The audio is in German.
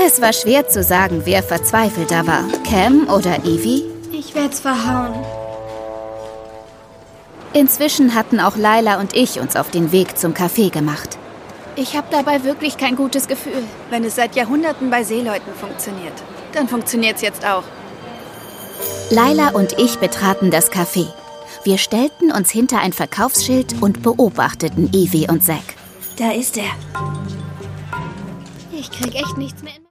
Es war schwer zu sagen, wer verzweifelter war, Cam oder Evie. Ich werd's verhauen. Inzwischen hatten auch Laila und ich uns auf den Weg zum Café gemacht. Ich habe dabei wirklich kein gutes Gefühl. Wenn es seit Jahrhunderten bei Seeleuten funktioniert, dann funktioniert's jetzt auch. Laila und ich betraten das Café. Wir stellten uns hinter ein Verkaufsschild und beobachteten Evie und Zack. Da ist er. Ich krieg echt nichts mehr in